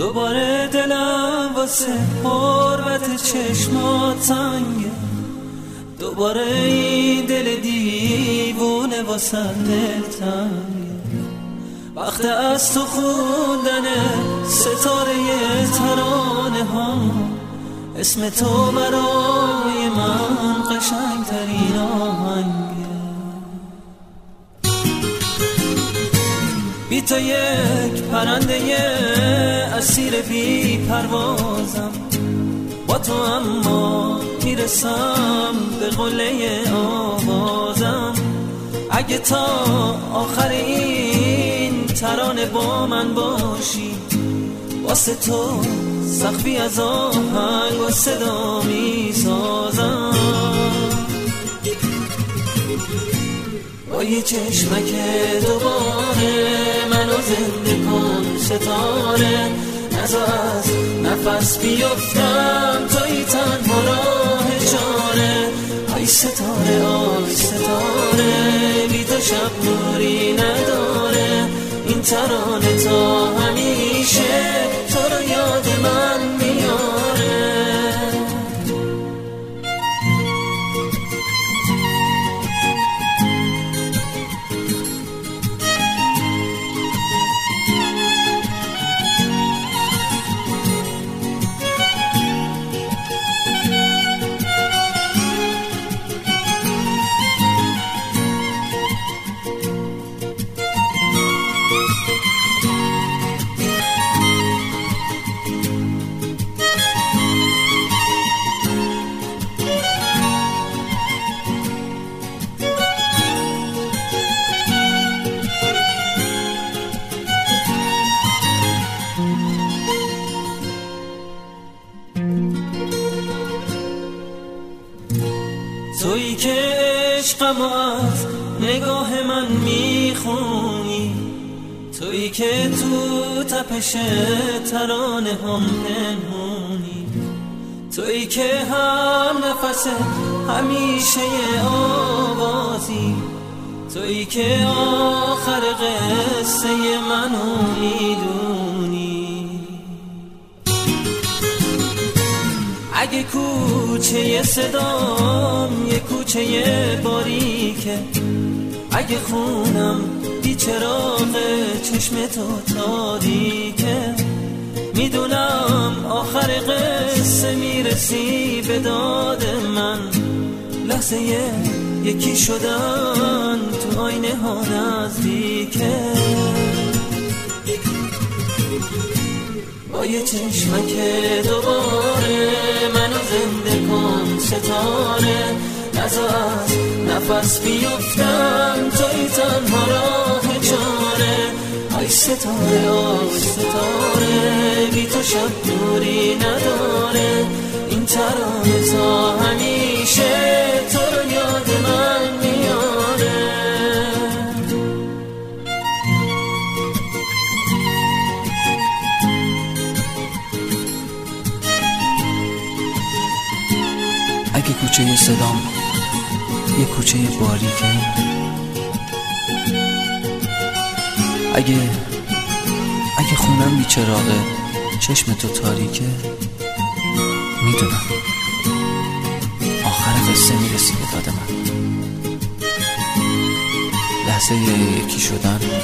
دوباره دلم واسه حرمت چشمات تنگه، دوباره این دل دیوونه واسه دل تنگه. وقت از تو خوندن ستاره ترانه ها، اسم تو برای من قشنگ ترین آهنگه. بی تو یک پرنده اسیر بی پروازم، با تو اما میرسم به قله آوازم. اگه تا آخر این ترانه با من باشی، واسه تو سقفی از آهنگ و صدا میسازم. با یه چشمک دوباره منو زنده کن ستاره، نذار از نفس بیفتم توی تنها راه چاره. آی ستاره آی ستاره، بی تو شب نوری نداره. این ترانه تا همیشه تو رو یاد من میاره. تویی که عشقم از نگاه من میخونی، تویی که تو تپش ترانه هم پنهونی، تویی که هم نفس همیشه آوازی، تویی که آخر قصه منو میدونی. اگه کوچه صدام یه کوچه باریکه، اگه خونم بی چراغ چشم تو تاریکه، میدونم آخر قصه میرسی به داد من. لحظه یکی شدن تو آینه ها نزدیکه. با یه چشمک دوباره منو زنده کن ستاره، نذار از نفس بیفتم توی تنها راه چاره. آی ستاره آی ستاره، بی تو شب دوری نداره. این ترانه تا همیشه تو رو یاد من میاره. اگه کوچه صدام یه کوچه باریکه، اگه خونم بی چراغه چشم تو تاریکه، میدونم آخر قصه میرسی به داد من. لحظه یکی شدن